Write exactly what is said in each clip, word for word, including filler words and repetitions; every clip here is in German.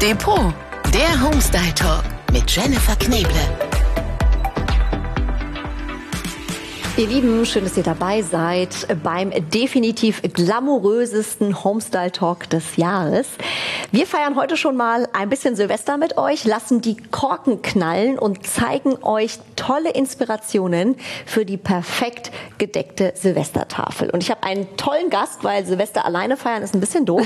Depot, der Homestyle Talk mit Jennifer Kneble. Ihr Lieben, schön, dass ihr dabei seid beim definitiv glamourösesten Homestyle Talk des Jahres. Wir feiern heute schon mal ein bisschen Silvester mit euch, lassen die Korken knallen und zeigen euch tolle Inspirationen für die perfekt gedeckte Silvestertafel. Und ich habe einen tollen Gast, weil Silvester alleine feiern ist ein bisschen doof.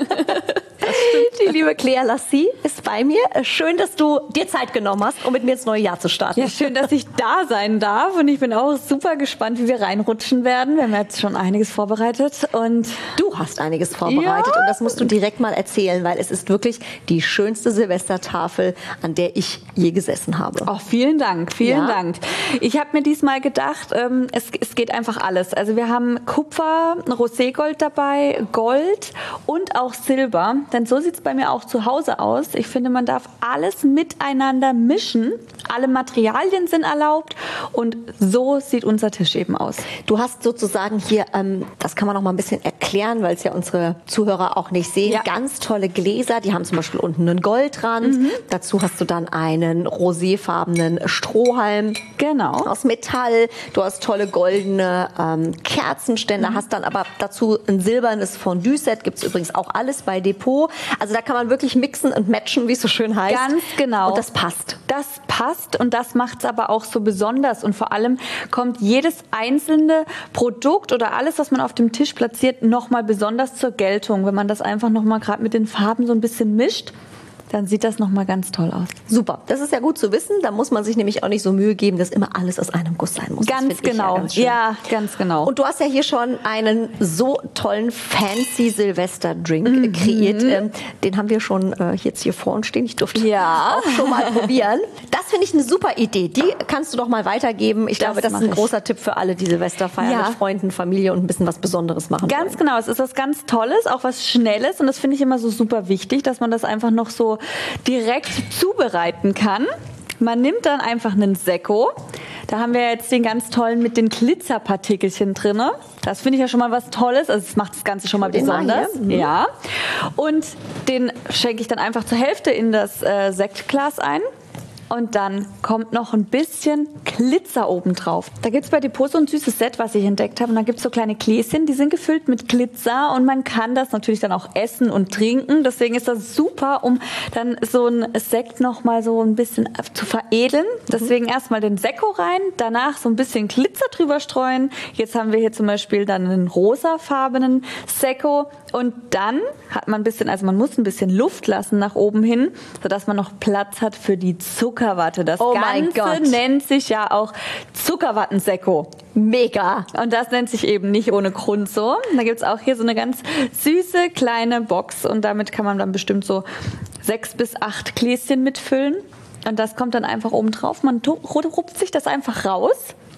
Die liebe Claire Lassie ist bei mir. Schön, dass du dir Zeit genommen hast, um mit mir ins neue Jahr zu starten. Ja, schön, dass ich da sein darf. Und ich bin auch super gespannt, wie wir reinrutschen werden. Wir haben jetzt schon einiges vorbereitet. Und du hast einiges vorbereitet. Ja. Und das musst du direkt mal erzählen, weil es ist wirklich die schönste Silvestertafel, an der ich je gesessen habe. Oh, vielen Dank, vielen ja. Dank. Ich habe mir diesmal gedacht, ähm, es, es geht einfach alles. Also wir haben Kupfer, Roségold dabei, Gold und auch Silber. Denn so sieht es bei mir auch zu Hause aus. Ich finde, man darf alles miteinander mischen. Alle Materialien sind erlaubt und so sieht unser Tisch eben aus. Du hast sozusagen hier, ähm, das kann man noch mal ein bisschen erklären, weil es ja unsere Zuhörer auch nicht sehen, ja. ganz tolle Gläser. Die haben zum Beispiel unten einen Goldrand. Mhm. Dazu hast du dann einen roséfarbenen Strohhalm genau. aus Metall. Du hast tolle goldene ähm, Kerzenständer, mhm. hast dann aber dazu ein silbernes Fondue-Set. Gibt es übrigens auch alles bei Depot. Also da kann man wirklich mixen und matchen, wie es so schön heißt. Ganz genau. Und das passt. Das passt und das macht es aber auch so besonders. Und vor allem kommt jedes einzelne Produkt oder alles, was man auf dem Tisch platziert, nochmal besonders zur Geltung. Wenn man das einfach nochmal gerade mit den Farben so ein bisschen mischt, dann sieht das nochmal ganz toll aus. Super, das ist ja gut zu wissen. Da muss man sich nämlich auch nicht so Mühe geben, dass immer alles aus einem Guss sein muss. Ganz genau, ja, ganz ja, ganz genau. Und du hast ja hier schon einen so tollen fancy Silvester-Drink mhm. kreiert. Ähm, den haben wir schon äh, jetzt hier vor uns stehen. Ich durfte ja. auch schon mal probieren. Das finde ich eine super Idee. Die kannst du doch mal weitergeben. Ich das glaube, das ist ein ich. großer Tipp für alle, die Silvester feiern ja. mit Freunden, Familie und ein bisschen was Besonderes machen Ganz wollen. genau, es ist was ganz Tolles, auch was Schnelles. Und das finde ich immer so super wichtig, dass man das einfach noch so direkt zubereiten kann. Man nimmt dann einfach einen Sekko. Da haben wir jetzt den ganz tollen mit den Glitzerpartikelchen drin. Das finde ich ja schon mal was Tolles. Also das macht das Ganze schon mal den besonders. Mhm. Ja. Und den schenke ich dann einfach zur Hälfte in das äh, Sektglas ein. Und dann kommt noch ein bisschen Glitzer oben drauf. Da gibt es bei Depot so ein süßes Set, was ich entdeckt habe. Und dann gibt es so kleine Gläschen, die sind gefüllt mit Glitzer. Und man kann das natürlich dann auch essen und trinken. Deswegen ist das super, um dann so ein Sekt noch mal so ein bisschen zu veredeln. Deswegen mhm. erstmal den Sekko rein, danach so ein bisschen Glitzer drüber streuen. Jetzt haben wir hier zum Beispiel dann einen rosafarbenen Sekko. Und dann hat man ein bisschen, also man muss ein bisschen Luft lassen nach oben hin, sodass man noch Platz hat für die Zuckerwatte. Das oh mein Ganze Gott. nennt sich ja auch Zuckerwattensekko. Mega. Und das nennt sich eben nicht ohne Grund so. Da gibt es auch hier so eine ganz süße kleine Box und damit kann man dann bestimmt so sechs bis acht Gläschen mitfüllen. Und das kommt dann einfach oben drauf. Man rupft sich das einfach raus.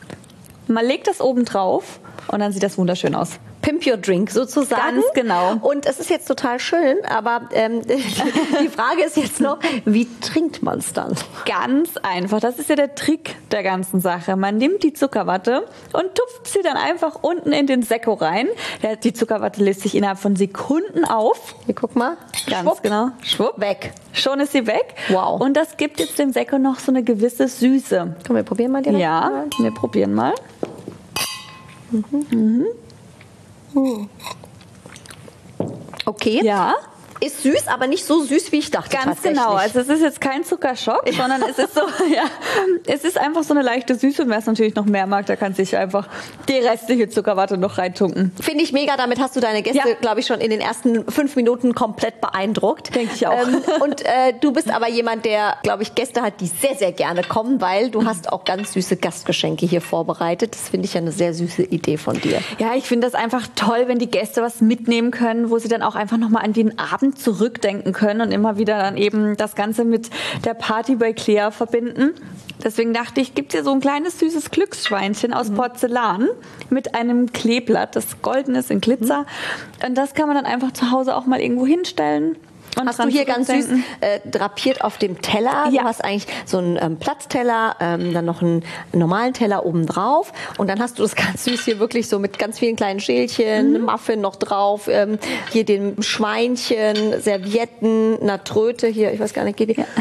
Man legt das oben drauf und dann sieht das wunderschön aus. Pimp your drink sozusagen. Ganz genau. Und es ist jetzt total schön, aber ähm, die Frage ist jetzt noch, wie trinkt man es dann? Ganz einfach. Das ist ja der Trick der ganzen Sache. Man nimmt die Zuckerwatte und tupft sie dann einfach unten in den Sekko rein. Die Zuckerwatte löst sich innerhalb von Sekunden auf. Hier, guck mal. Ganz Schwupp. genau. Schwupp. Weg. Schon ist sie weg. Wow. Und das gibt jetzt dem Sekko noch so eine gewisse Süße. Komm, wir probieren mal direkt. Ja, mal. wir probieren mal. Mhm. Mhm. Okay. Ja. Ist süß, aber nicht so süß, wie ich dachte. Ganz genau. Also es ist jetzt kein Zuckerschock, sondern es ist so, ja, es ist einfach so eine leichte Süße. Und wer es natürlich noch mehr mag, der kann sich einfach die restliche Zuckerwatte noch reintunken. Finde ich mega. Damit hast du deine Gäste, ja. glaube ich, schon in den ersten fünf Minuten komplett beeindruckt. Denke ich auch. Ähm, und äh, du bist aber jemand, der, glaube ich, Gäste hat, die sehr, sehr gerne kommen, weil du hast auch ganz süße Gastgeschenke hier vorbereitet. Das finde ich ja eine sehr süße Idee von dir. Ja, ich finde das einfach toll, wenn die Gäste was mitnehmen können, wo sie dann auch einfach nochmal an den Abend zurückdenken können und immer wieder dann eben das Ganze mit der Party bei Claire verbinden. Deswegen dachte ich, gibt es hier so ein kleines süßes Glücksschweinchen aus mhm. Porzellan mit einem Kleeblatt, das golden ist in Glitzer. Mhm. Und das kann man dann einfach zu Hause auch mal irgendwo hinstellen. Und hast du hier ganz süß äh, drapiert auf dem Teller. Ja. Du hast eigentlich so einen ähm, Platzteller, ähm, dann noch einen normalen Teller oben drauf und dann hast du das ganz süß hier wirklich so mit ganz vielen kleinen Schälchen, mhm. Muffin noch drauf, ähm, hier dem Schweinchen, Servietten, einer Tröte hier, ich weiß gar nicht, geht die? Ja.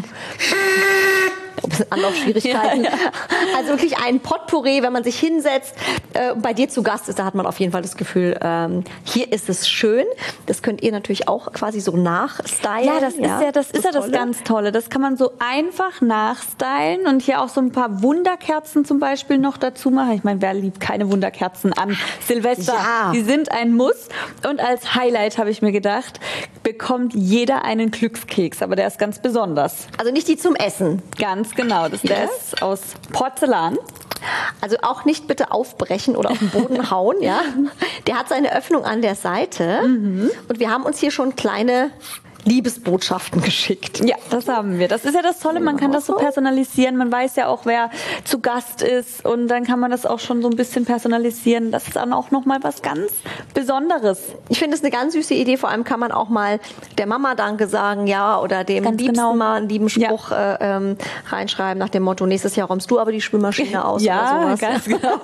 Ein bisschen Anlaufschwierigkeiten. Ja, ja. Also wirklich ein Potpourri, wenn man sich hinsetzt, äh, bei dir zu Gast ist, da hat man auf jeden Fall das Gefühl, ähm, hier ist es schön. Das könnt ihr natürlich auch quasi so nachstylen. Ja, das ja, ist ja das, das ist ja das ganz Tolle. Das kann man so einfach nachstylen und hier auch so ein paar Wunderkerzen zum Beispiel noch dazu machen. Ich meine, wer liebt keine Wunderkerzen an Silvester? Ja. Die sind ein Muss. Und als Highlight habe ich mir gedacht, bekommt jeder einen Glückskeks, aber der ist ganz besonders. Also nicht die zum Essen. Ganz genau, das ja. ist aus Porzellan. Also auch nicht bitte aufbrechen oder auf den Boden hauen, ja. Der hat seine Öffnung an der Seite mhm. und wir haben uns hier schon kleine Liebesbotschaften geschickt. Ja, das haben wir. Das ist ja das Tolle, man kann das so personalisieren. Man weiß ja auch, wer zu Gast ist und dann kann man das auch schon so ein bisschen personalisieren. Das ist dann auch nochmal was ganz Besonderes. Ich finde es eine ganz süße Idee. Vor allem kann man auch mal der Mama Danke sagen, ja, oder dem ganz Liebsten genau. mal einen lieben Spruch ja. äh, ähm, reinschreiben nach dem Motto, nächstes Jahr räumst du aber die Spülmaschine aus ja, oder sowas. Ganz genau.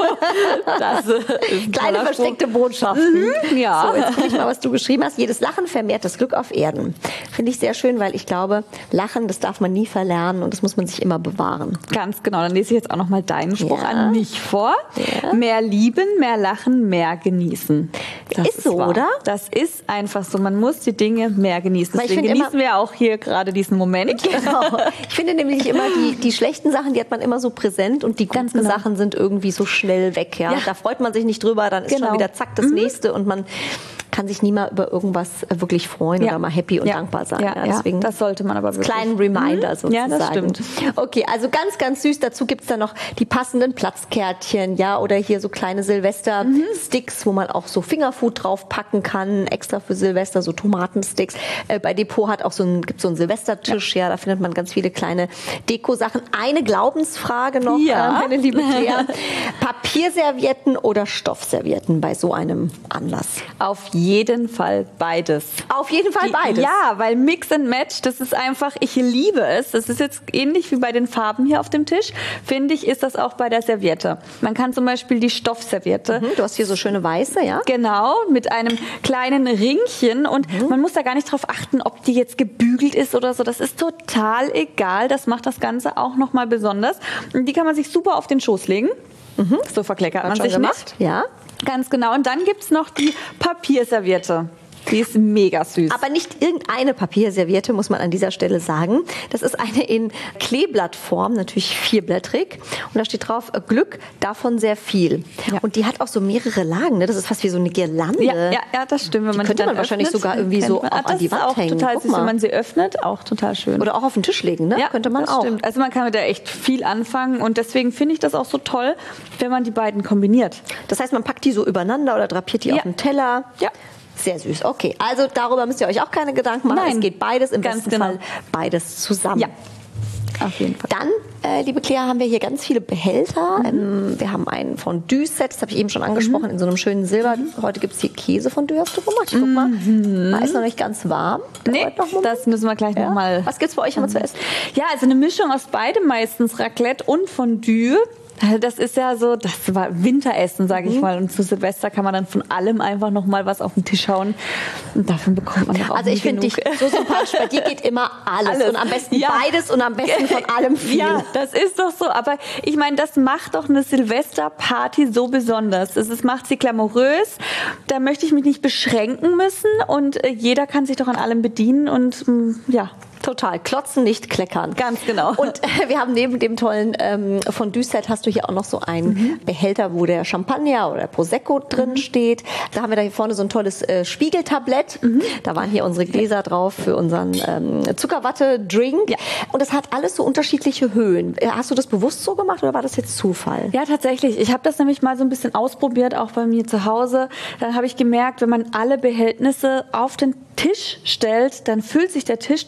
Das ist kleine versteckte Spruch. Botschaften. Mhm, ja. So, jetzt guck ich mal, was du geschrieben hast. Jedes Lachen vermehrt das Glück auf Erden. Finde ich sehr schön, weil ich glaube, Lachen, das darf man nie verlernen und das muss man sich immer bewahren. Ganz genau. Dann lese ich jetzt auch noch mal deinen Spruch ja. an mich vor. Ja. Mehr lieben, mehr lachen, mehr genießen. Das ist so, wahr. oder? Das ist einfach so. Man muss die Dinge mehr genießen. Deswegen genießen wir auch hier gerade diesen Moment. Genau. Ich finde nämlich immer, die, die schlechten Sachen, die hat man immer so präsent und die guten genau. Sachen sind irgendwie so schnell weg. Ja? Ja. Da freut man sich nicht drüber, dann ist genau. schon wieder zack das mhm. nächste und man kann sich nie mal über irgendwas wirklich freuen ja. oder mal happy und ja. dankbar sein. Ja, ja, deswegen das sollte man aber wirklich. Kleinen Reminder mhm. sozusagen. Ja, das stimmt. Okay, also ganz, ganz süß. Dazu gibt es dann noch die passenden Platzkärtchen, ja, oder hier so kleine Silvester-Sticks, mhm. wo man auch so Fingerfood drauf packen kann, extra für Silvester, so Tomatensticks. Äh, bei Depot hat auch so ein, gibt so einen Silvestertisch, ja. ja, da findet man ganz viele kleine Deko-Sachen. Eine Glaubensfrage noch, ja. äh, meine liebe Claire. Papierservietten oder Stoffservietten bei so einem Anlass? Auf jeden Fall beides. Auf jeden Fall beides? Ja, weil Mix and Match, das ist einfach, ich liebe es. Das ist jetzt ähnlich wie bei den Farben hier auf dem Tisch. Finde ich, ist das auch bei der Serviette. Man kann zum Beispiel die Stoffserviette. Mhm, du hast hier so schöne weiße, ja? Genau, mit einem kleinen Ringchen und mhm. man muss da gar nicht drauf achten, ob die jetzt gebügelt ist oder so. Das ist total egal. Das macht das Ganze auch nochmal besonders. Und die kann man sich super auf den Schoß legen. Mhm. So verkleckert man sich gemacht. nicht. Ja. Ganz genau. Und dann gibt es noch die Papierserviette. Die ist mega süß. Aber nicht irgendeine Papierserviette, muss man an dieser Stelle sagen. Das ist eine in Kleeblattform, natürlich vierblättrig. Und da steht drauf, Glück, davon sehr viel. Ja. Und die hat auch so mehrere Lagen. Ne? Das ist fast wie so eine Girlande. Ja, ja, ja das stimmt. Wenn die man könnte die man wahrscheinlich öffnet, sogar irgendwie so auch an die Wand auch hängen. Total süß, wenn man sie öffnet. Auch total schön. Oder auch auf den Tisch legen, ne? Ja, könnte man das auch. Stimmt. Also man kann mit der echt viel anfangen. Und deswegen finde ich das auch so toll, wenn man die beiden kombiniert. Das heißt, man packt die so übereinander oder drapiert die ja. auf den Teller. Ja. Sehr süß. Okay, also darüber müsst ihr euch auch keine Gedanken machen. Nein. Es geht beides, im Ganz besten genau. Fall beides zusammen. Ja, auf jeden Fall. Dann, äh, liebe Claire, haben wir hier ganz viele Behälter. Mhm. Ähm, wir haben ein Fondue-Set, das habe ich eben schon angesprochen, mhm. in so einem schönen Silber. Mhm. Heute gibt es hier Käsefondue, hast du gemacht? Ich guck mal, mhm. ist noch nicht ganz warm. Nee, noch das müssen wir gleich ja. noch mal. Was gibt's bei euch immer zu essen? Ja, also eine Mischung aus beidem meistens, Raclette und Fondue. Das ist ja so, das war Winteressen, sage ich mhm. mal. Und zu Silvester kann man dann von allem einfach noch mal was auf den Tisch hauen. Und davon bekommt man auch Also ich finde dich so sympathisch. Bei dir geht immer alles. alles. Und am besten ja. beides und am besten von allem viel. Ja, das ist doch so. Aber ich meine, das macht doch eine Silvesterparty so besonders. Es macht sie glamourös. Da möchte ich mich nicht beschränken müssen. Und jeder kann sich doch an allem bedienen. Und ja, total. Klotzen, nicht kleckern. Ganz genau. Und äh, wir haben neben dem tollen ähm, Fondue-Set hast du hier auch noch so einen mhm. Behälter, wo der Champagner oder der Prosecco drin mhm. steht. Da haben wir da hier vorne so ein tolles äh, Spiegeltablett. Mhm. Da waren hier unsere Gläser drauf für unseren ähm, Zuckerwatte-Drink. Ja. Und das hat alles so unterschiedliche Höhen. Hast du das bewusst so gemacht oder war das jetzt Zufall? Ja, tatsächlich. Ich habe das nämlich mal so ein bisschen ausprobiert, auch bei mir zu Hause. Dann habe ich gemerkt, wenn man alle Behältnisse auf den Tisch stellt, dann fühlt sich der Tisch doch schnell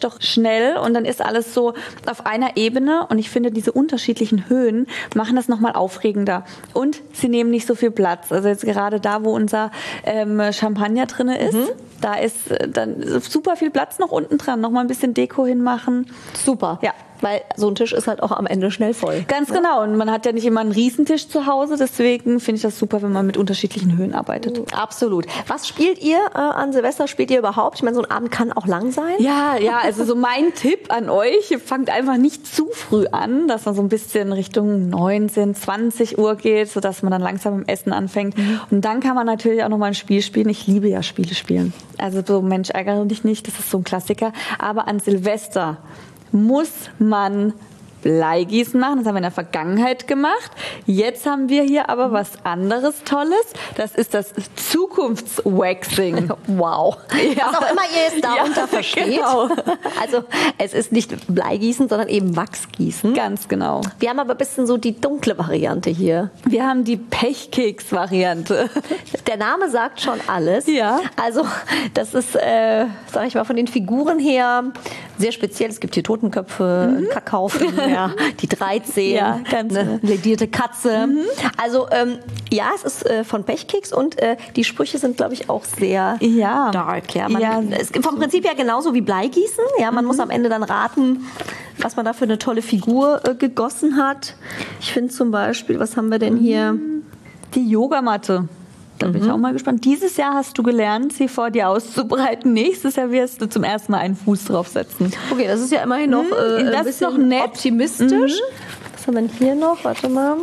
schnell und dann ist alles so auf einer Ebene und ich finde, diese unterschiedlichen Höhen machen das nochmal aufregender und sie nehmen nicht so viel Platz. Also jetzt gerade da, wo unser ähm, Champagner drin ist, mhm. da ist äh, dann super viel Platz noch unten dran, nochmal ein bisschen Deko hinmachen. Super. Ja. Weil so ein Tisch ist halt auch am Ende schnell voll. Ganz ja. genau. Und man hat ja nicht immer einen Riesentisch zu Hause. Deswegen finde ich das super, wenn man mit unterschiedlichen Höhen arbeitet. Absolut. Was spielt ihr äh, an Silvester? Spielt ihr überhaupt? Ich meine, so ein Abend kann auch lang sein. Ja, ja. Also so mein Tipp an euch, fangt einfach nicht zu früh an, dass man so ein bisschen Richtung neunzehn, zwanzig Uhr geht, sodass man dann langsam im Essen anfängt. Mhm. Und dann kann man natürlich auch noch mal ein Spiel spielen. Ich liebe ja Spiele spielen. Also so, Mensch, ärgere dich nicht. Das ist so ein Klassiker. Aber an Silvester muss man Bleigießen machen. Das haben wir in der Vergangenheit gemacht. Jetzt haben wir hier aber was anderes Tolles. Das ist das Zukunftswaxing. Wow. Ja. Was auch immer ihr jetzt darunter ja, versteht. Genau. Also es ist nicht Bleigießen, sondern eben Wachsgießen. Ganz genau. Wir haben aber ein bisschen so die dunkle Variante hier. Wir haben die Pechkeks-Variante. Der Name sagt schon alles. Ja. Also das ist, äh, sag ich mal, von den Figuren her sehr speziell. Es gibt hier Totenköpfe, mhm. Kakaofen, ja, die dreizehn, ja, ganz eine ledierte Katze. Mhm. Also ähm, ja, es ist äh, von Pechkeks und äh, die Sprüche sind, glaube ich, auch sehr ja. dark. Ja, man, ja. Es ist vom Prinzip her genauso wie Bleigießen. Ja, man mhm. muss am Ende dann raten, was man da für eine tolle Figur äh, gegossen hat. Ich finde zum Beispiel, was haben wir denn hier? Die Yogamatte. Da bin mhm. ich auch mal gespannt. Dieses Jahr hast du gelernt, sie vor dir auszubreiten. Nächstes Jahr wirst du zum ersten Mal einen Fuß draufsetzen. Okay, das ist ja immerhin noch äh, das ein bisschen ist noch nett. optimistisch. Mhm. Was haben wir denn hier noch? Warte mal.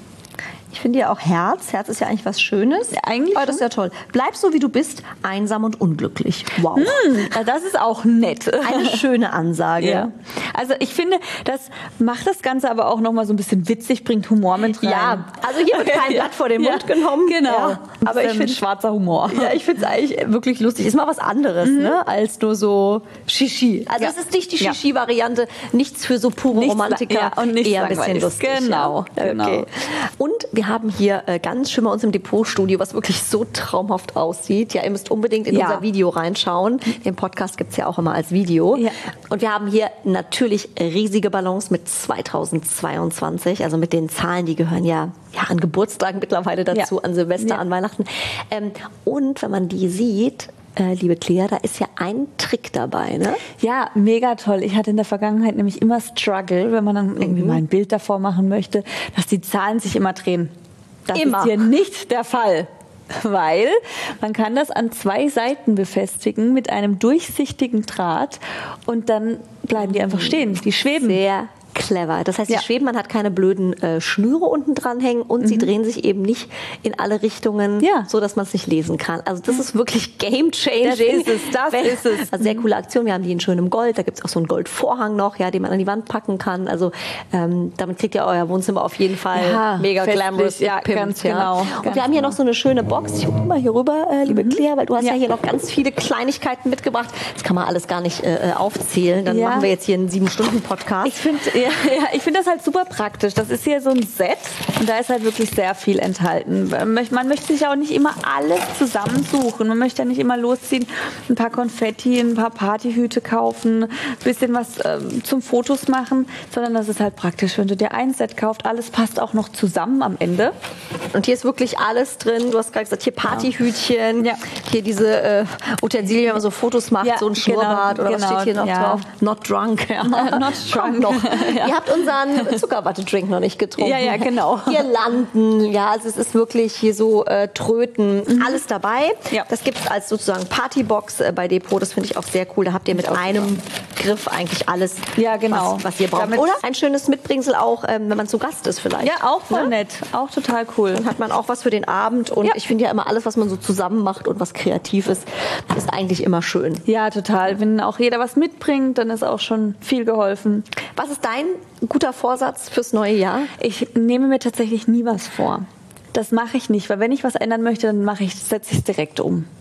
Ich finde ja auch Herz. Herz ist ja eigentlich was Schönes. Ja, eigentlich aber das ist ja toll. Bleib so, wie du bist, einsam und unglücklich. Wow. Hm, das ist auch nett. Eine schöne Ansage. Ja. Also ich finde, das macht das Ganze aber auch noch mal so ein bisschen witzig, bringt Humor mit rein. Ja, also hier wird kein Blatt vor den Mund ja, genommen. Genau. Ja, aber ich finde schwarzer Humor. Ja, ich finde es eigentlich wirklich lustig. Ist mal was anderes, mhm. ne, als nur so Shishi. Also ja. es ist nicht die Shishi-Variante, nichts für so pure nichts, Romantiker, ja, und nicht eher ein bisschen lustig. Genau, ja. genau. Okay. Und wir haben hier äh, ganz schön bei uns im Depotstudio, was wirklich so traumhaft aussieht. Ja, ihr müsst unbedingt in ja. unser Video reinschauen. Den Podcast gibt es ja auch immer als Video. Ja. Und wir haben hier natürlich riesige Ballons mit zweitausendzweiundzwanzig, also mit den Zahlen, die gehören ja, ja an Geburtstagen mittlerweile dazu, ja. an Silvester, ja. an Weihnachten. Ähm, und wenn man die sieht, äh, liebe Clea, da ist ja ein Trick dabei, ne? Ja, mega toll. Ich hatte in der Vergangenheit nämlich immer Struggle, wenn man dann irgendwie mhm. mal ein Bild davor machen möchte, dass die Zahlen sich immer drehen. Das immer. ist hier nicht der Fall. Weil man kann das an zwei Seiten befestigen mit einem durchsichtigen Draht und dann bleiben die einfach stehen. Die schweben. Sehr clever. Das heißt, ja. die schweben, man hat keine blöden äh, Schnüre unten dran hängen und mhm. sie drehen sich eben nicht in alle Richtungen, ja. so dass man es nicht lesen kann. Also das ist wirklich game-changing. Das ist es, das Wenn, ist es. Also sehr coole Aktion. Wir haben die in schönem Gold. Da gibt es auch so einen Goldvorhang noch, ja, den man an die Wand packen kann. Also ähm, damit kriegt ihr euer Wohnzimmer auf jeden Fall ja, mega glamorous. Ja, gepimpt, ganz ja. genau. Und ganz wir haben hier genau. noch so eine schöne Box. Ich gucke mal hier rüber, äh, liebe mhm. Clea, weil du hast ja. ja hier noch ganz viele Kleinigkeiten mitgebracht. Das kann man alles gar nicht äh, aufzählen. Dann ja. machen wir jetzt hier einen sieben-Stunden-Podcast. Ich finde ja, ja, ich find das halt super praktisch. Das ist hier so ein Set und da ist halt wirklich sehr viel enthalten. Man möchte sich auch nicht immer alles zusammensuchen. Man möchte ja nicht immer losziehen, ein paar Konfetti, ein paar Partyhüte kaufen, ein bisschen was ähm, zum Fotos machen, sondern das ist halt praktisch, wenn du dir ein Set kaufst, alles passt auch noch zusammen am Ende. Und hier ist wirklich alles drin. Du hast gerade gesagt, hier Partyhütchen, ja. hier diese äh, Utensilien, wenn man so Fotos macht, ja, so ein Schnurrbart genau, oder genau, was steht hier noch ja. drauf? Not drunk. Ja. Not drunk. Noch. Ja. Ihr habt unseren Zuckerwatte-Drink noch nicht getrunken. Ja, ja, genau. Girlanden, ja, also es ist wirklich hier so äh, Tröten, mhm. alles dabei. Ja. Das gibt es als sozusagen Partybox äh, bei Depot. Das finde ich auch sehr cool. Da habt ihr mit einem Griff eigentlich alles, ja, genau. was, was ihr braucht. Damit oder ein schönes Mitbringsel auch, ähm, wenn man zu Gast ist vielleicht. Ja, auch voll ja? nett. Auch total cool. Dann hat man auch was für den Abend. Und ja. ich finde ja immer alles, was man so zusammen macht und was Kreatives, ist eigentlich immer schön. Ja, total. Wenn auch jeder was mitbringt, dann ist auch schon viel geholfen. Was ist dein guter Vorsatz fürs neue Jahr? Ich nehme mir tatsächlich nie was vor. Das mache ich nicht, weil wenn ich was ändern möchte, dann mache ich, setze ich es direkt um.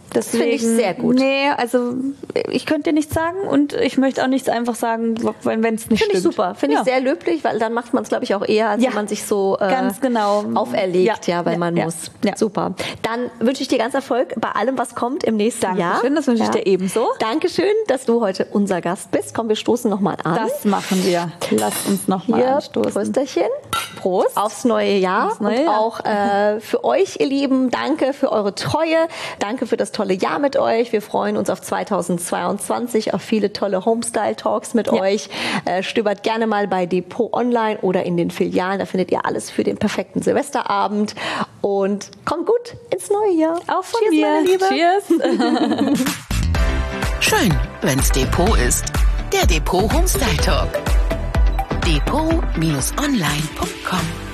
Deswegen, finde ich sehr gut. Nee, also ich könnte dir nichts sagen und ich möchte auch nichts einfach sagen, wenn es nicht Finde stimmt. ich super. Finde ja. ich sehr löblich, weil dann macht man es, glaube ich, auch eher, als Ja. wenn man sich so äh, Ganz genau. auferlegt, ja, Ja. weil Ja. man Ja. muss. Ja. Super. Dann wünsche ich dir ganz Erfolg bei allem, was kommt im nächsten Jahr. Dankeschön, das wünsche ich dir ebenso. Dankeschön, dass du heute unser Gast bist. Komm, wir stoßen nochmal an. Das machen wir. Lasst uns nochmal Hier, anstoßen. Prösterchen. Prost. Aufs neue Jahr. Aufs neue und Jahr. auch äh, für euch, ihr Lieben, danke für eure Treue. Danke für das tolle Jahr mit euch. Wir freuen uns auf zweitausendzweiundzwanzig, auf viele tolle Homestyle-Talks mit Ja. euch. Äh, stöbert gerne mal bei Depot Online oder in den Filialen. Da findet ihr alles für den perfekten Silvesterabend. Und kommt gut ins neue Jahr. Auch von Cheers, mir. meine Liebe. Cheers. Schön, wenn's Depot ist. Der Depot Homestyle Talk. Depot Bindestrich online Punkt com